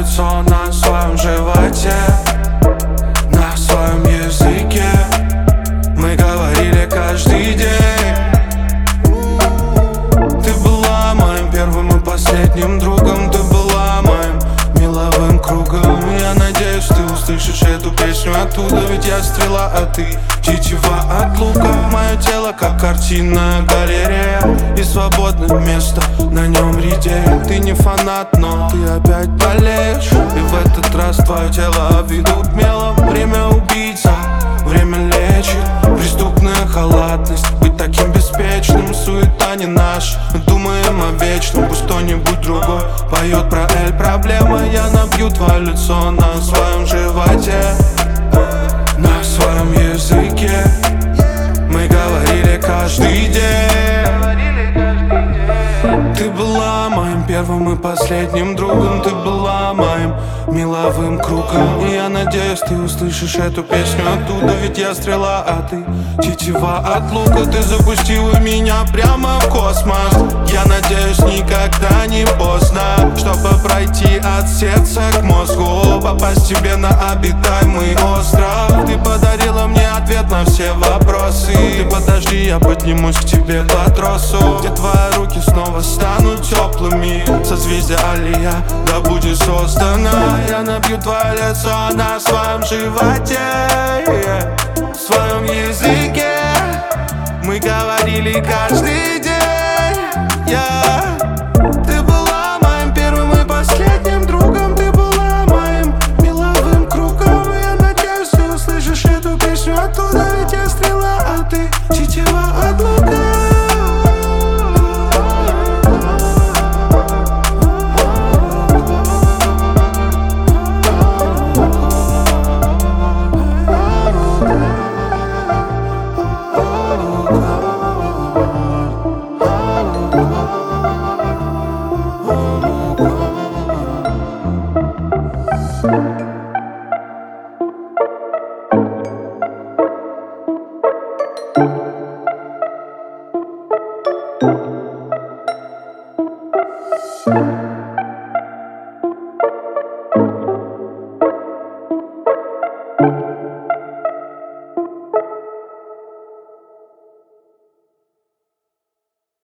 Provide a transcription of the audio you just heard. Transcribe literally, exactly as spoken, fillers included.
лицо на своем животе, на своем языке. Мы говорили каждый день. Ты была моим первым и последним другом. Ты была моим меловым кругом. Я надеюсь, ты услышишь эту песню оттуда. Ведь я стрела, а ты тетива от лука. Мое тело как картинная галерея, и свободное место на нем редеет. Ты не фанат, но ты опять болеешь. И в этот раз твое тело обведут мелом. Время убийца, время лечит. Преступная халатность, быть таким беспечным. Суета не наша, мы думаем о вечном. Пусть кто-нибудь другой поет про Эль проблема. Я набью твое лицо на своем животе, на своем языке. Мы говорили каждый день. Ты была моим первым и последним другом. Ты была моим меловым кругом. И я надеюсь, ты услышишь эту песню оттуда. Ведь я стрела, а ты тетива от лука. Ты запустила меня прямо в космос. Я надеюсь, никогда не поздно, чтобы пройти от сердца к мозгу, попасть тебе на обитаемый остров. Ты подарила мне ответ на все вопросы. Ты подожди, я поднимусь к тебе по тросу, где твои руки снова станут теплыми. Созвездие Алия, да будет создано. Я набью твое лицо на своем животе, в своем языке. Мы говорили каждый день, yeah. Ты была моим первым и последним другом. Ты была моим меловым кругом. И я надеюсь, ты услышишь эту песню оттуда. Ведь я стрела, а ты тетива от лука.